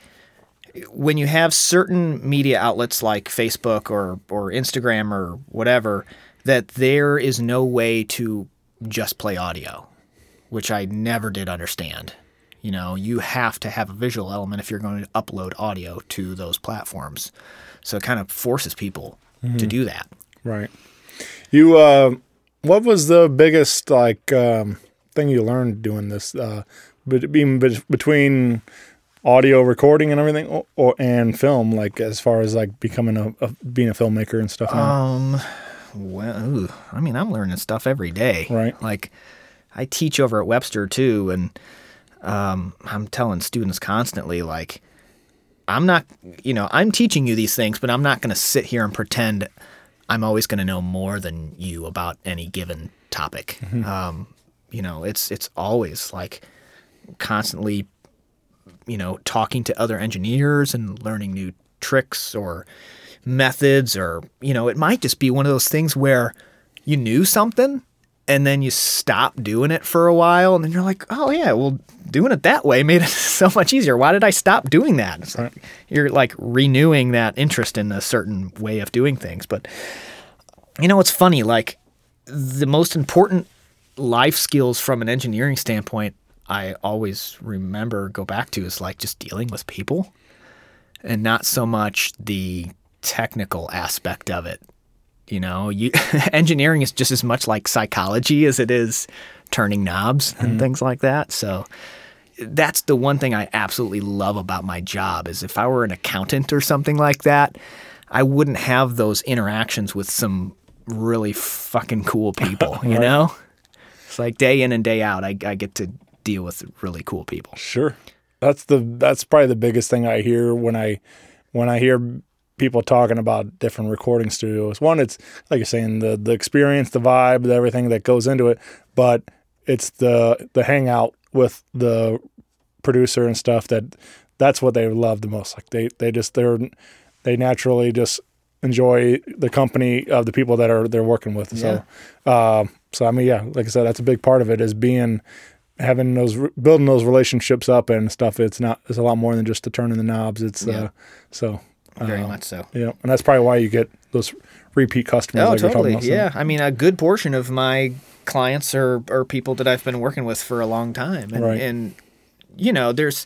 when you have certain media outlets like Facebook or, or Instagram or whatever, that there is no way to just play audio, which I never did understand. You know, you have to have a visual element if you're going to upload audio to those platforms. So it kind of forces people mm-hmm. to do that. Right. You, uh, what was the biggest like um, thing you learned doing this? Uh, being between audio recording and everything, or, or and film, like as far as like becoming a, a being a filmmaker and stuff. Um. Well, ooh, I mean, I'm learning stuff every day. Right. Like, I teach over at Webster too, and um, I'm telling students constantly, like, I'm not, you know, I'm teaching you these things, but I'm not going to sit here and pretend I'm always going to know more than you about any given topic. Mm-hmm. Um, you know, it's it's always like constantly, you know, talking to other engineers and learning new tricks or methods, or, you know, it might just be one of those things where you knew something and then you stop doing it for a while and then you're like, oh yeah, well, doing it that way made it so much easier. Why did I stop doing that? It's like, you're like renewing that interest in a certain way of doing things. But, you know, it's funny, like the most important life skills from an engineering standpoint I always remember go back to is like just dealing with people and not so much the technical aspect of it. You know, you, engineering is just as much like psychology as it is turning knobs and mm-hmm. things like that. So that's the one thing I absolutely love about my job is if I were an accountant or something like that, I wouldn't have those interactions with some really fucking cool people, you right. know? It's like day in and day out, I, I get to deal with really cool people. Sure. That's the that's probably the biggest thing I hear when I when I hear people talking about different recording studios. One, it's like you're saying, the the experience, the vibe, the everything that goes into it, but it's the the hangout with the producer and stuff that that's what they love the most. Like they they just they're they naturally just enjoy the company of the people that are they're working with. Yeah. So uh, so I mean, yeah, like I said, that's a big part of it is being having those building those relationships up and stuff. It's not it's a lot more than just the turning the knobs. It's yeah. uh, so. Very uh, much so. Yeah, and that's probably why you get those repeat customers. Oh, like totally. You're talking Yeah, about. I mean, a good portion of my clients are, are people that I've been working with for a long time, and, right. and you know, there's,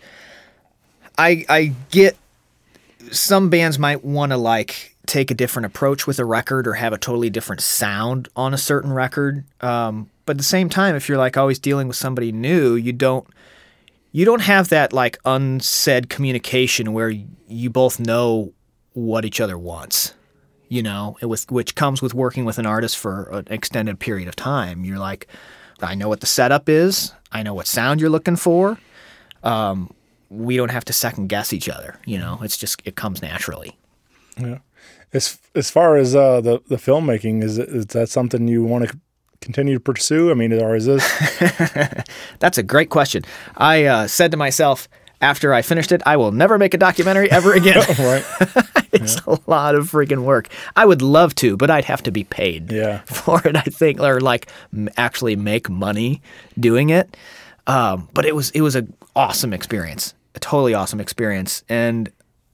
I I get some bands might want to like take a different approach with a record or have a totally different sound on a certain record, um, but at the same time, if you're like always dealing with somebody new, you don't. You don't have that like unsaid communication where you both know what each other wants, you know, it was, which comes with working with an artist for an extended period of time. You're like, I know what the setup is. I know what sound you're looking for. Um, we don't have to second guess each other. You know, it's just, it comes naturally. Yeah. As as far as uh, the the filmmaking, is it, is that something you want to continue to pursue? I mean, or is this? That's a great question. I uh, said to myself after I finished it, I will never make a documentary ever again. Right. It's yeah. a lot of freaking work. I would love to, but I'd have to be paid yeah. for it, I think, or like m- actually make money doing it. Um, but it was it was an awesome experience, a totally awesome experience, and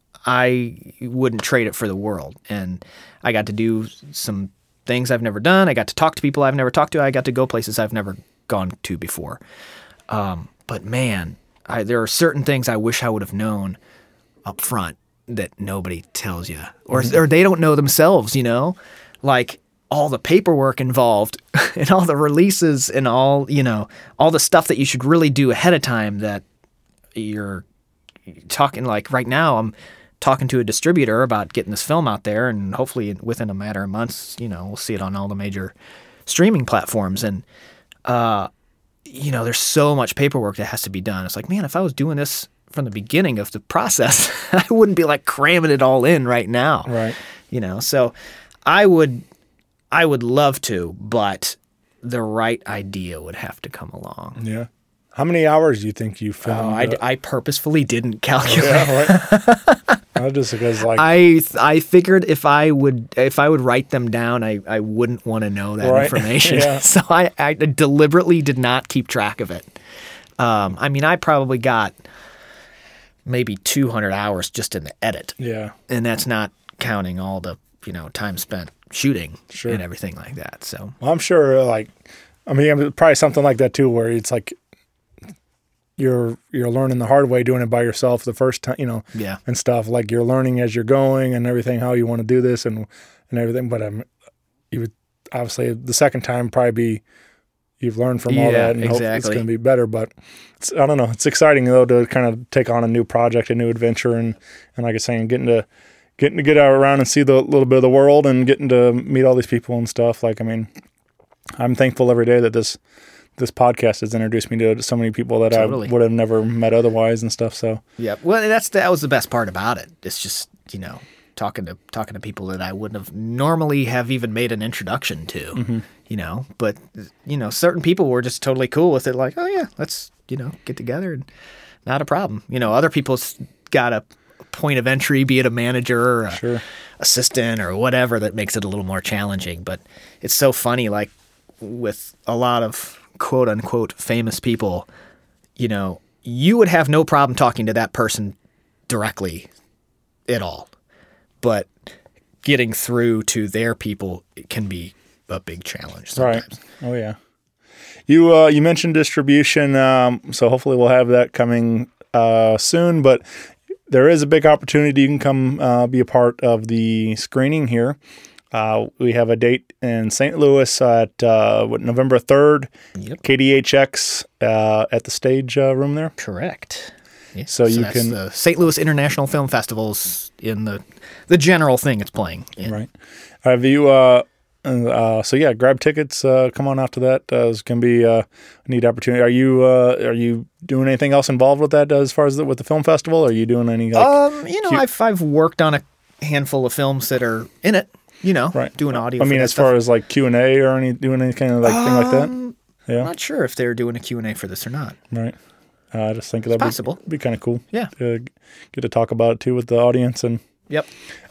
I wouldn't trade it for the world. And I got to do some things I've never done. I got to talk to people I've never talked to. I got to go places I've never gone to before. Um, but man, I, there are certain things I wish I would have known up front that nobody tells you, or or they don't know themselves. You know, like all the paperwork involved and all the releases and all you know all the stuff that you should really do ahead of time. That you're talking like right now. I'm talking to a distributor about getting this film out there, and hopefully within a matter of months, you know, we'll see it on all the major streaming platforms. And, uh, you know, there's so much paperwork that has to be done. It's like, man, if I was doing this from the beginning of the process, I wouldn't be like cramming it all in right now. Right. You know, so I would, I would love to, but the right idea would have to come along. Yeah. How many hours do you think you filmed? Oh, I, I purposefully didn't calculate. Yeah, right. I just because like I I figured if I would if I would write them down, I, I wouldn't want to know that right. information. Yeah. So I, I deliberately did not keep track of it. Um, I mean, I probably got maybe two hundred hours just in the edit. Yeah. And that's not counting all the, you know, time spent shooting Sure. and everything like that. So well, I'm sure like I mean probably something like that too, where it's like you're you're learning the hard way doing it by yourself the first time, you know, yeah. and stuff. Like you're learning as you're going and everything, how you want to do this and and everything. But um, you would obviously the second time probably be you've learned from all Yeah, that and hope it's exactly. going to be better. But it's, I don't know. It's exciting though to kind of take on a new project, a new adventure, and and like I was saying, getting to getting to get out around and see the little bit of the world and getting to meet all these people and stuff. Like I mean, I'm thankful every day that this. This podcast has introduced me to so many people that Totally. I would have never met otherwise and stuff. So Yeah. Well, that's that was the best part about it. It's just, you know, talking to talking to people that I wouldn't have normally have even made an introduction to, Mm-hmm. you know. But you know, certain people were just totally cool with it. Like, oh yeah, let's you know get together and not a problem. You know, other people's got a point of entry, be it a manager or a Sure. assistant or whatever, that makes it a little more challenging. But it's so funny, like with a lot of quote unquote famous people, you know, you would have no problem talking to that person directly at all. But getting through to their people can be a big challenge sometimes. Right. Oh yeah. You uh, you mentioned distribution, um, so hopefully we'll have that coming uh, soon. But there is a big opportunity. You can come uh, be a part of the screening here. Uh, we have a date in Saint Louis at uh, what, November third, Yep. K D H X uh, at the stage uh, room there. Correct. Yeah. So you that's can- the Saint Louis International Film Festival's in the the general thing it's playing in. Right. Have you? Uh, uh, so yeah, grab tickets. Uh, come on out to that. Uh, it's gonna be uh, a neat opportunity. Are you? Uh, are you doing anything else involved with that uh, as far as the, with the film festival? Are you doing any? Like, Um, you know, Cute. I've I've worked on a handful of films that are in it. You know, right. doing audio. I for mean, that as stuff. far as like Q and A or any doing any kind of like thing like that. Um, Yeah. I'm not sure if they're doing a Q and A for this or not. Right. Uh, I just think that'd possible. be, be kind of cool. Yeah. To get to talk about it too with the audience and. Yep.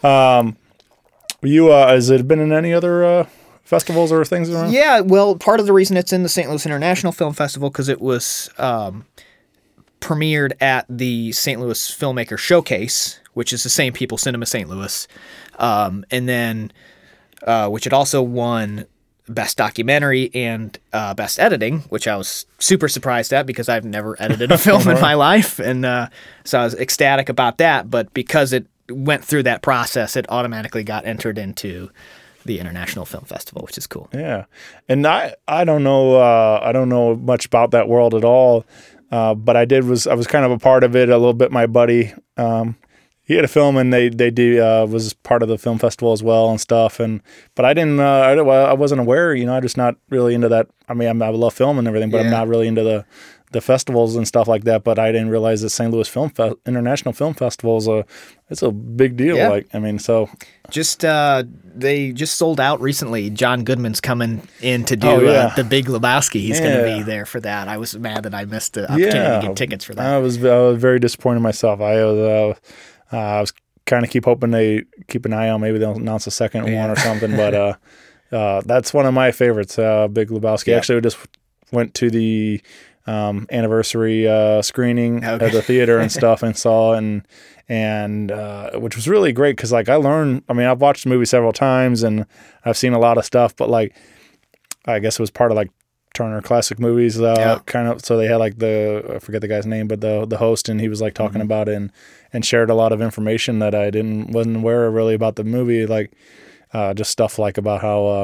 You uh, has it been in any other uh, festivals or things around? Yeah, well, part of the reason it's in the Saint Louis International Film Festival because it was um, premiered at the Saint Louis Filmmaker Showcase, which is the same people, Cinema Saint Louis, um, and then uh, which it also won Best Documentary and uh, Best Editing, which I was super surprised at because I've never edited a film in my life, and uh, so I was ecstatic about that. But because it went through that process, it automatically got entered into the International Film Festival, which is cool. Yeah, and I I don't know uh, I don't know much about that world at all, uh, but I did was I was kind of a part of it a little bit. My buddy, um, he had a film, and they they do uh, was part of the film festival as well and stuff. And but I didn't, uh, I, I wasn't aware. You know, I'm just not really into that. I mean, I'm, I love film and everything, but Yeah. I'm not really into the the festivals and stuff like that. But I didn't realize that Saint Louis Film Fe- International Film Festival is a it's a big deal. Yeah. Like, I mean, so Just uh, they just sold out recently. John Goodman's coming in to do Oh, yeah. uh, the Big Lebowski. He's going to Yeah. be there for that. I was mad that I missed the opportunity to get tickets for that. I was I was very disappointed myself. I was uh, uh, I was kind of keep hoping they keep an eye on. Maybe they'll announce a second one or something. But uh, uh, that's one of my favorites. Uh, Big Lebowski. Yep. Actually, we just went to the um, anniversary uh, screening Okay. at the theater and stuff, and saw and and uh, which was really great because like I learned. I mean, I've watched the movie several times and I've seen a lot of stuff, but like I guess it was part of like Turner Classic Movies, uh, Yeah. kind of. So they had like the I forget the guy's name, but the the host, and he was like talking about it and, and shared a lot of information that I didn't wasn't aware of really about the movie, like uh, just stuff like about how uh,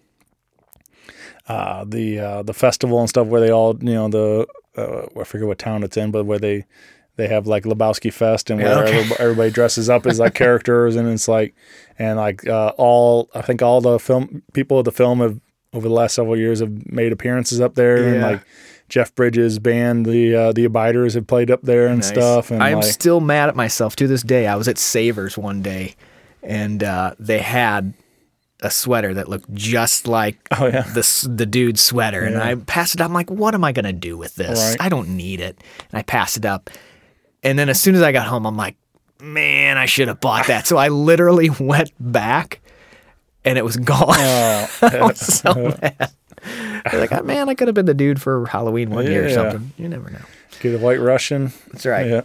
uh, the uh, the festival and stuff where they all you know the uh, I forget what town it's in, but where they they have like Lebowski Fest and where Yeah, okay. everybody, everybody dresses up as like characters, and it's like and like uh, all I think all the film people of the film have over the last several years have made appearances up there, and Yeah. like Jeff Bridges' band, the uh, the Abiders, have played up there and Nice. stuff. And I'm like, still mad at myself to this day. I was at Savers one day, and uh, they had a sweater that looked just like Oh, yeah. the s- the dude's sweater, and Yeah. I passed it up. I'm like, what am I gonna do with this? Right. I don't need it. And I passed it up, and then as soon as I got home, I'm like, man, I should have bought that. So I literally went back, and it was gone. oh, I was so mad. I was like, oh, man, I could have been the dude for Halloween one year or Yeah. something. You never know. get a White Russian. That's right. Yeah.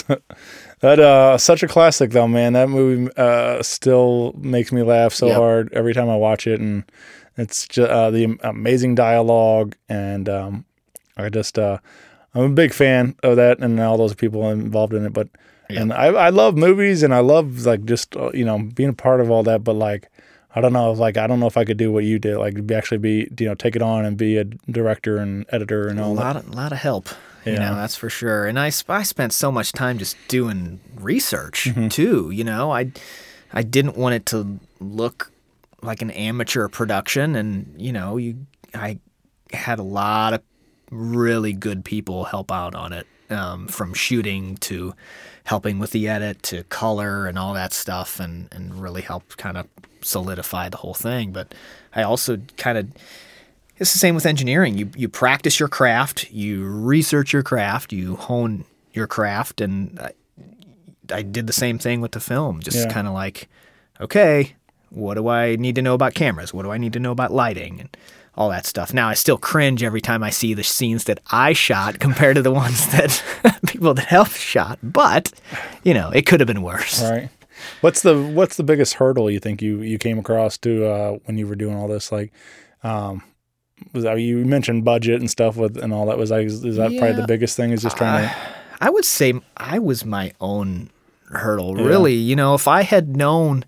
That uh, such a classic though, man. That movie uh, still makes me laugh so Yep. hard every time I watch it, and it's just uh, the amazing dialogue, and um, I just uh, I'm a big fan of that and all those people involved in it. But and I I love movies, and I love like just uh, you know being a part of all that. But like I don't know, like I don't know if I could do what you did, like be, actually be you know take it on and be a director and editor and A all that. lot of, lot of help. You Yeah. know, that's for sure. And I, sp- I spent so much time just doing research Mm-hmm. too. You know, I I didn't want it to look like an amateur production, and you know, you I had a lot of really good people help out on it, um, from shooting to helping with the edit to color and all that stuff, and and really helped kind of solidify the whole thing. But I also kind of it's the same with engineering. You you practice your craft, you research your craft, you hone your craft, and I, I did the same thing with the film. Just Yeah. kind of like, okay, what do I need to know about cameras? What do I need to know about lighting and all that stuff? Now I still cringe every time I see the scenes that I shot compared to the ones that people that helped shot. But you know, it could have been worse. Right. What's the what's the biggest hurdle you think you, you came across to uh, when you were doing all this? Like, um, was that, you mentioned budget and stuff with and all that. Was like, is, is that probably Yeah. the biggest thing? Is just trying to. I would say I was my own hurdle, really. You know, if I had known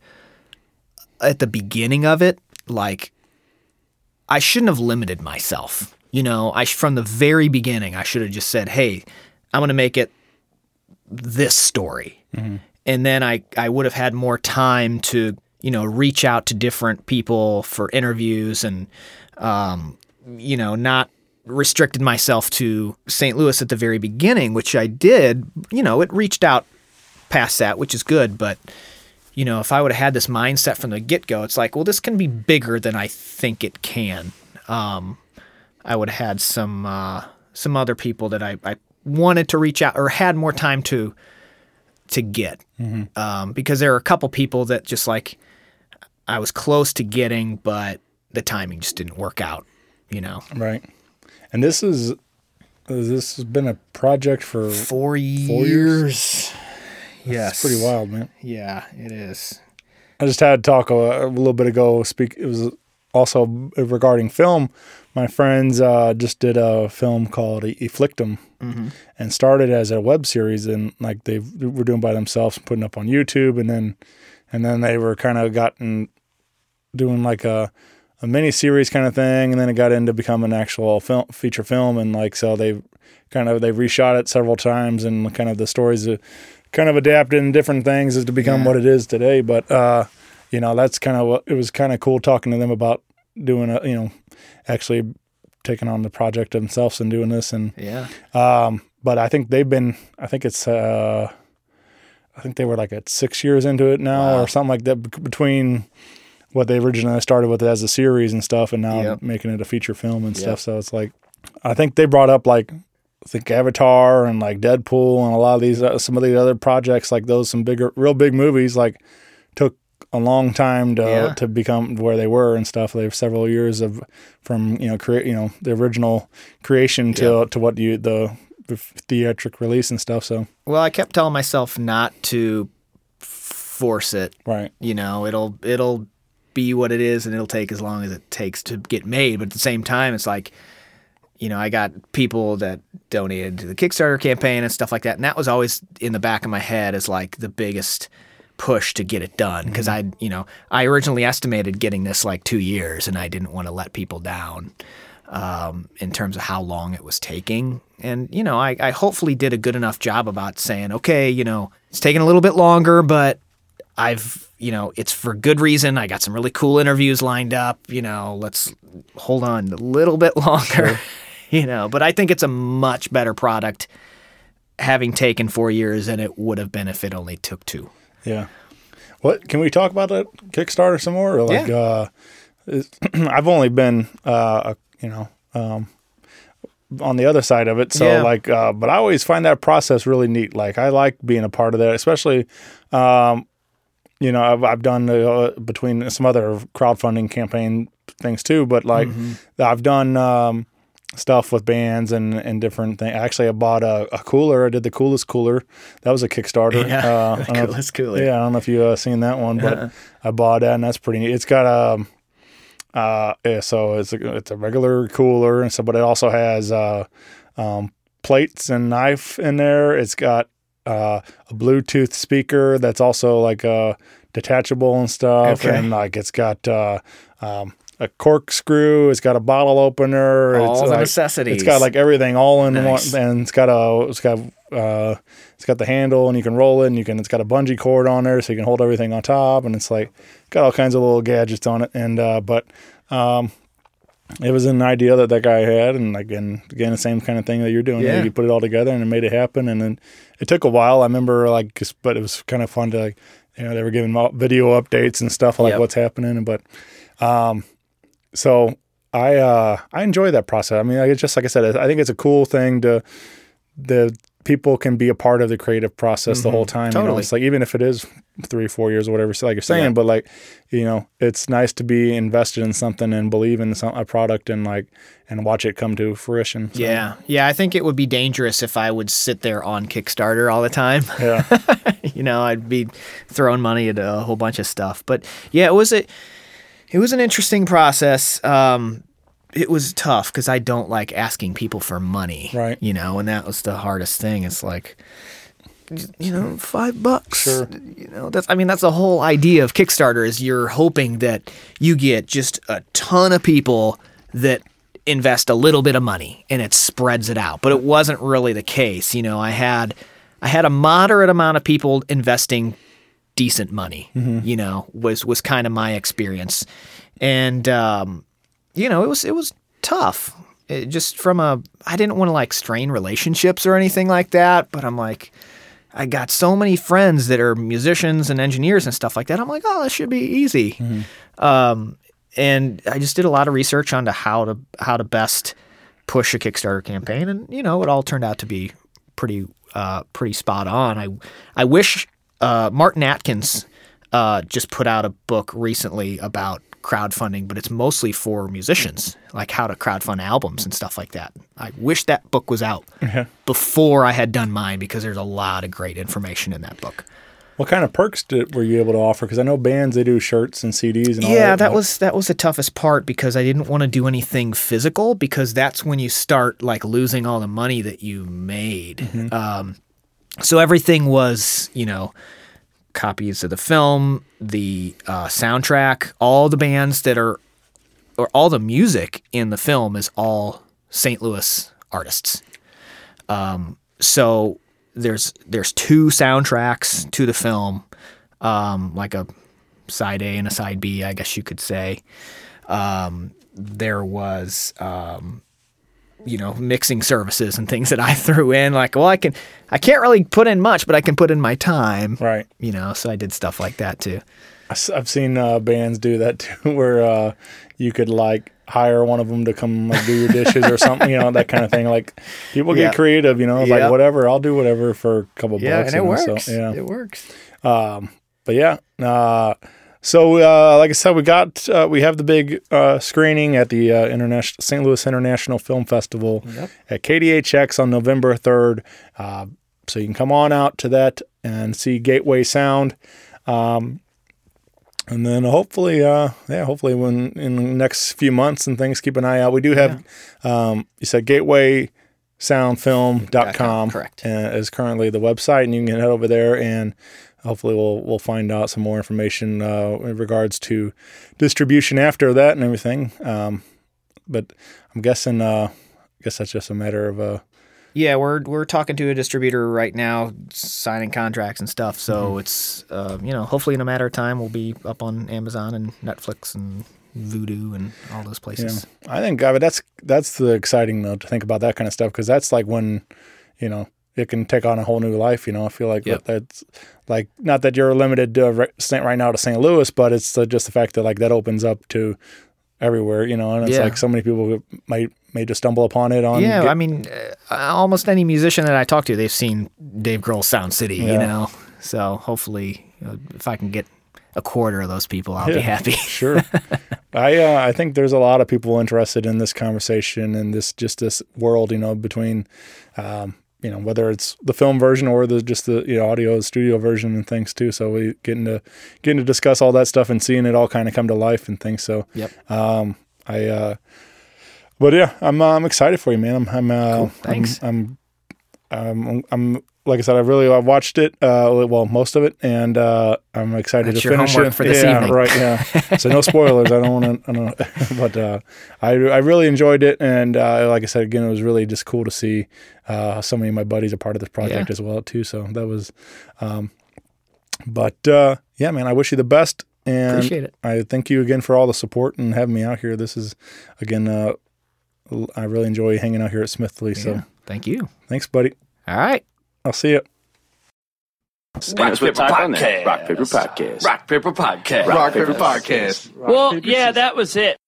at the beginning of it, like, I shouldn't have limited myself. You know, I sh- from the very beginning, I should have just said, hey, I'm going to make it this story. And then I, I would have had more time to, you know, reach out to different people for interviews and, um, you know, not restricted myself to Saint Louis at the very beginning, which I did. You know, it reached out past that, which is good. But, you know, if I would have had this mindset from the get-go, it's like, well, this can be bigger than I think it can. Um, I would have had some uh, some other people that I, I wanted to reach out or had more time to to get. Um, because there are a couple people that just like I was close to getting, but the timing just didn't work out, you know. Right. And this is this has been a project for Four years. Four years? Yes. It's pretty wild, man. Yeah, it is. I just had to talk a, a little bit ago. Speak. It was also regarding film. My friends uh, just did a film called Afflictum, and started as a web series, and like they were doing by themselves, putting up on YouTube, and then and then they were kind of gotten doing like a a mini series kind of thing, and then it got into becoming an actual film, feature film, and like so they kind of they reshot it several times, and kind of the stories kind of adapted in different things as to become Yeah. what it is today. But uh, you know, that's kind of what it was. Kind of cool talking to them about doing a, you know, actually taking on the project themselves and doing this. And Yeah. um, but I think they've been. I think it's. Uh, I think they were like at six years into it now, Wow. or something like that. b- Between what they originally started with as a series and stuff, and now Yep. making it a feature film and Yep. stuff. So it's like, I think they brought up like, I think Avatar and like Deadpool and a lot of these, uh, some of the other projects like those, some bigger, real big movies, like took a long time to Yeah. to become where they were and stuff. They have several years of from you know create you know the original creation to to what you the, the theatric release and stuff. So Well, I kept telling myself not to force it. right, You know, it'll it'll be what it is, and it'll take as long as it takes to get made. But at the same time, it's like, you know, I got people that donated to the Kickstarter campaign and stuff like that, and that was always in the back of my head as like the biggest push to get it done, because I, you know, I originally estimated getting this like two years, and I didn't want to let people down um, in terms of how long it was taking. And you know, I, I hopefully did a good enough job about saying, okay, you know, it's taking a little bit longer, but I've, you know, it's for good reason. I got some really cool interviews lined up. You know, let's hold on a little bit longer. You know, but I think it's a much better product having taken four years than it would have been if it only took two. yeah. What can we talk about that Kickstarter some more? Or like, Yeah. uh, is- I've only been, uh, you know, um, on the other side of it. So Yeah. like, uh, but I always find that process really neat. Like I like being a part of that, especially, um, you know, I've, I've done uh, between some other crowdfunding campaign things too, but like I've done, um, stuff with bands and, and different things. Actually, I bought a, a cooler. I did the Coolest Cooler. That was a Kickstarter. Yeah, uh, the I don't know if- Coolest Cooler. Yeah, I don't know if you've uh, seen that one, but I bought that, and that's pretty neat. It's got a, uh, yeah, so it's a, it's a regular cooler, and so but it also has uh, um, plates and knife in there. It's got uh, a Bluetooth speaker that's also like uh, detachable and stuff, Okay. and like it's got uh, um, a corkscrew. It's got a bottle opener. All it's the like, necessities. It's got like everything all in Nice. one, and it's got a it's got uh, it's got the handle, and you can roll it, and you can it's got a bungee cord on there, so you can hold everything on top, and it's like got all kinds of little gadgets on it, and uh, but. Um, It was an idea that that guy had, and again, again, the same kind of thing that you're doing. Yeah. You put it all together, and it made it happen. And then it took a while. I remember, like, just- but it was kind of fun to, like, you know, they were giving mo- video updates and stuff like Yep. what's happening. But, um, so I uh, I enjoy that process. I mean, like, it's just like I said, I think it's a cool thing to the people can be a part of the creative process the whole time. You know, Totally. it's like even if it is three, four years or whatever, so like you're saying, Yeah. but like, you know, it's nice to be invested in something and believe in some, a product and like and watch it come to fruition. So, Yeah. Yeah, I think it would be dangerous if I would sit there on Kickstarter all the time. yeah, You know, I'd be throwing money at a whole bunch of stuff. But yeah, it was a it was an interesting process. Um it was tough because I don't like asking people for money. Right. You know, and that was the hardest thing. It's like, you know, five bucks. Sure. You know, that's I mean, that's the whole idea of Kickstarter is you're hoping that you get just a ton of people that invest a little bit of money and it spreads it out. But it wasn't really the case. You know, I had I had a moderate amount of people investing decent money, you know, was was kind of my experience. And um, you know, it was it was tough. It just from a I didn't want to like strain relationships or anything like that, but I'm like I got so many friends that are musicians and engineers and stuff like that. I'm like, oh, this should be easy. Um, and I just did a lot of research onto how to how to best push a Kickstarter campaign, and you know, it all turned out to be pretty uh, pretty spot on. I I wish uh, Martin Atkins uh, just put out a book recently about crowdfunding, but it's mostly for musicians, like how to crowdfund albums and stuff like that. I wish that book was out before I had done mine because there's a lot of great information in that book. what kind of perks did, were you able to offer? Because I know bands they do shirts and C Ds and all that. Yeah, that but- was that was the toughest part because I didn't want to do anything physical because that's when you start like losing all the money that you made. Um, so everything was, you know, copies of the film, the uh, soundtrack, all the bands that are, or all the music in the film is all Saint Louis artists. Um, so there's there's two soundtracks to the film, um, like a side A and a side B, I guess you could say. Um, there was, um, you know, mixing services and things that I threw in. Like, well, I can, I can't really put in much, but I can put in my time. Right. You know, so I did stuff like that too. I've seen uh, bands do that too, where uh, you could like hire one of them to come like, do your dishes or something, you know, that kind of thing. Like people get Yeah. creative, you know, Yeah. like whatever, I'll do whatever for a couple Yeah, bucks. and it you know, works. So, yeah. It works. Um, but yeah, uh, so uh, like I said, we got uh, we have the big uh, screening at the uh, international Saint Louis International Film Festival Yep. at K D H X on November third. Uh, so you can come on out to that and see Gateway Sound. Um, And then hopefully, uh, yeah, hopefully when in the next few months and things, keep an eye out. We do have, um, you said gateway sound film dot com Correct. uh, is currently the website, and you can head over there and hopefully we'll we'll find out some more information uh, in regards to distribution after that and everything. Um, but I'm guessing, uh, I guess that's just a matter of uh, Yeah, we're we're talking to a distributor right now, signing contracts and stuff. So Mm-hmm. it's uh, you know, hopefully in a matter of time we'll be up on Amazon and Netflix and Vudu and all those places. I think I mean, that's that's the exciting though to think about that kind of stuff, because that's like when, you know, it can take on a whole new life. You know, I feel like Yep. that's like not that you're limited to right, right now to Saint Louis, but it's uh, just the fact that like that opens up to everywhere. You know, and it's Yeah. like so many people might may just stumble upon it on. Yeah, get- I mean, uh, almost any musician that I talk to, they've seen Dave Grohl's Sound City. You Yeah. know, so hopefully, you know, if I can get a quarter of those people, I'll Yeah. be happy. Sure. I uh, I think there's a lot of people interested in this conversation and this just this world, you know, between, um, you know, whether it's the film version or the just the you know audio studio version and things too. So we getting to getting to discuss all that stuff and seeing it all kind of come to life and things. So Yep. um, I, uh, but yeah, I'm uh, I'm excited for you, man. I'm I'm uh, Cool. Thanks. I'm, I'm I'm I'm like I said, I really I watched it, uh, well, most of it, and uh, I'm excited That's to your finish homework it. for this yeah, evening. right. Yeah. So no spoilers. I don't want to. But uh, I I really enjoyed it, and uh, like I said again, it was really just cool to see uh, so many of my buddies are part of this project Yeah. as well too. So that was, um, but uh, yeah, man, I wish you the best, and Appreciate it. I thank you again for all the support and having me out here. This is again, uh, I really enjoy hanging out here at Smithley. So Yeah. Thank you. thanks, buddy. All right. I'll see you. Rock Paper Podcast. Rock Paper Podcast. Rock Paper Podcast. Rock Paper Podcast. Well, yeah, that was it.